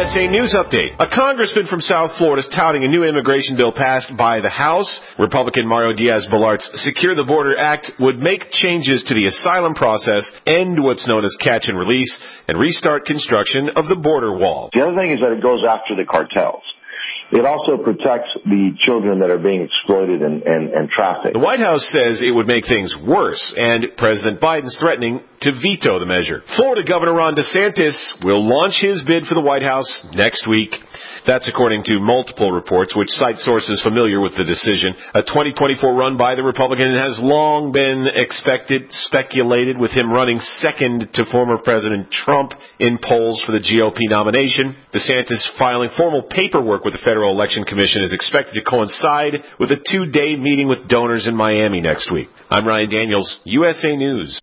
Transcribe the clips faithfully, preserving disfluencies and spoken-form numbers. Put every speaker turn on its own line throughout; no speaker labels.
S A News Update. A congressman from South Florida is touting a new immigration bill passed by the House. Republican Mario Diaz-Balart's Secure the Border Act would make changes to the asylum process, end what's known as catch and release, and restart construction of the border wall.
The other thing is that it goes after the cartels. It also protects the children that are being exploited and, and, and trafficked.
The White House says it would make things worse, and President Biden's threatening to veto the measure. Florida Governor Ron DeSantis will launch his bid for the White House next week. That's according to multiple reports, which cite sources familiar with the decision. A twenty twenty-four run by the Republican has long been expected, speculated, with him running second to former President Trump in polls for the G O P nomination. DeSantis filing formal paperwork with the Federal Election Commission is expected to coincide with a two-day meeting with donors in Miami next week. I'm Ryan Daniels, U S A News.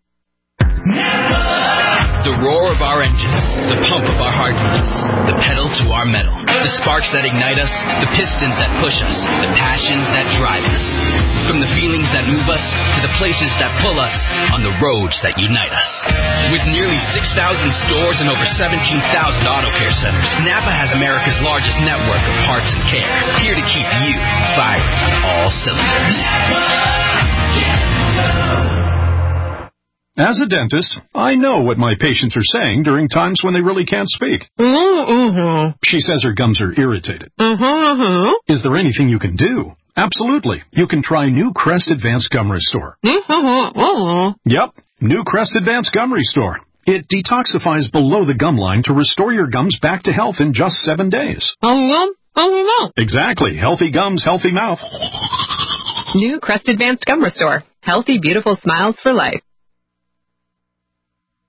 The roar of our engines, the pump of our heartbeats, the pedal to our metal, the sparks that ignite us, the pistons that push us, the passions that drive us. From the feelings that move us to the places that pull us on the roads that unite us. With nearly six thousand stores and over seventeen thousand auto care centers, Napa has America's largest network of parts and care, here to keep you firing on all cylinders.
As a dentist, I know what my patients are saying during times when they really can't speak.
Mm-hmm.
She says her gums are irritated.
Mm-hmm.
Is there anything you can do? Absolutely. You can try New Crest Advanced Gum Restore.
Mm-hmm.
Yep, New Crest Advanced Gum Restore. It detoxifies below the gum line to restore your gums back to health in just seven days.
Oh, oh,
exactly. Healthy gums, healthy mouth.
New Crest Advanced Gum Restore. Healthy, beautiful smiles for life.